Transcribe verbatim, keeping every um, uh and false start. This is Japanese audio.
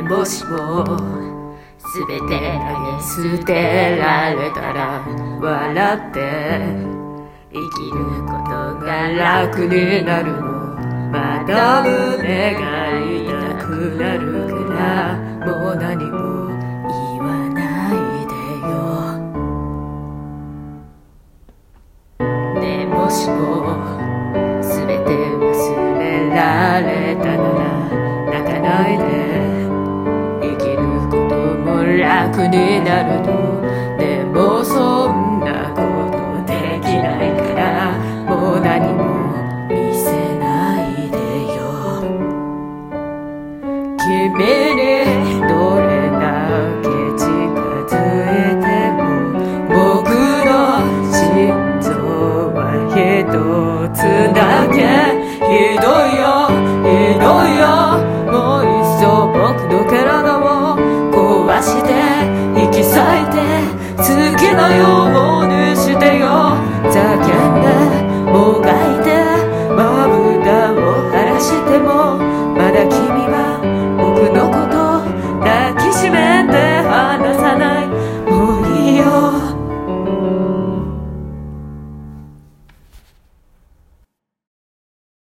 もしも全て投げ捨てられたら笑って生きることが楽になるの。まだ胸が痛くなるからもう何も言わないでよ。ねえもしも全て忘れられたなら泣かないで生きることも楽になるの。でもそんなことできないからもう何も見せないでよ。君にどれだけ近づいても僕の心臓は一つだけ。ひどいよひどいよ、もう一度僕の体を壊して引き裂いて好きなよ